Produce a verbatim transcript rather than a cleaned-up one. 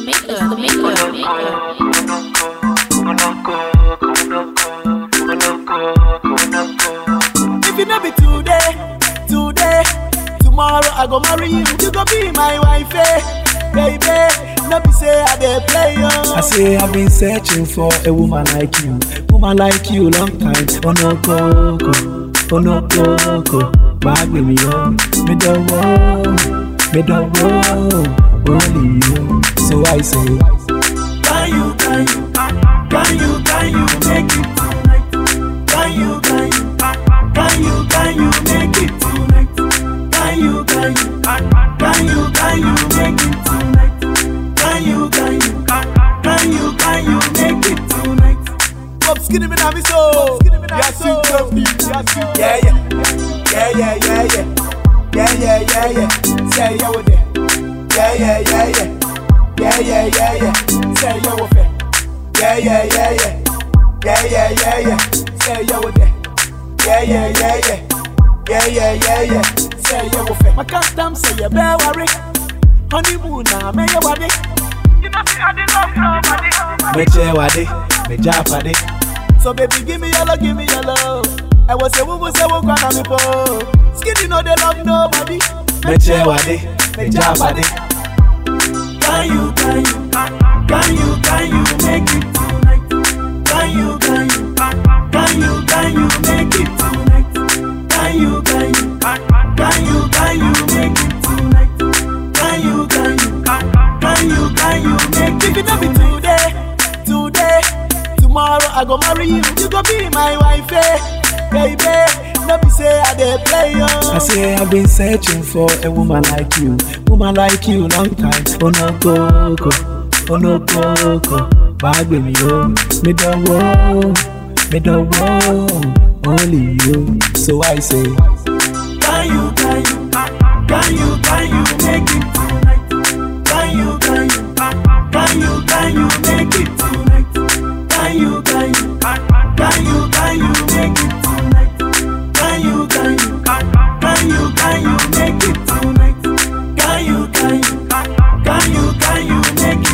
maker, the maker, the maker. If you know me today, today, tomorrow I go marry you. You go be my wife, eh? Baby. No be say I dey play you. I say I've been searching for a woman like you, woman like you long time. Oh no coco, oh no coco, bag with me on, me don't want, me don't want, only you. So I say, can you, can you, can you, can you make it tonight? Can you, can you, can you, can you make it tonight? Can you, can you, can you, can you make it tonight? Can you, can you, can you, can you make it tonight? Pop skinny me now me so. Yes, you love me. Yeah, yeah, yeah, yeah, yeah, yeah, yeah, yeah, yeah, yeah. Say you with it. Yeah, yeah, yeah, yeah, yeah, yeah, yeah, yeah. Say you with it. Yeah, yeah, yeah, yeah, yeah, yeah, yeah, yeah. Say you with it. Yeah, yeah, yeah, yeah, yeah, yeah, yeah, yeah. Say you with it. My custom say you bear worry. Honeymoon now, me you want it. You know see I did love nobody. Me che wadi, me japadi. So baby give me your love, give me your love. I was say we will say we gonna me po. Skinny know they love nobody. Me che wadi, me japadi. Can you, can you, can you, can you make it tonight? Can you, can you, can you, can you make it tonight? Can you, can you, can you, can you make it tonight? Can you, can you, can you, can you make it? If it not be today, today, tomorrow I go marry you. You go be my wife, eh? Baby, no be say I dey play you. I say I've been searching for a woman like you, woman like you long time. Oh no coco, oh no coco, bag with me home. Me don't want, me don't want, only you. So I say, can you, can you, can you, can you make it tonight? Can you, can you, can you, can you make it tonight? Can you, can you, can you, can you make it tonight? Can you, can you, can you, can you make it tonight? Can you, can you, can you, can you make it?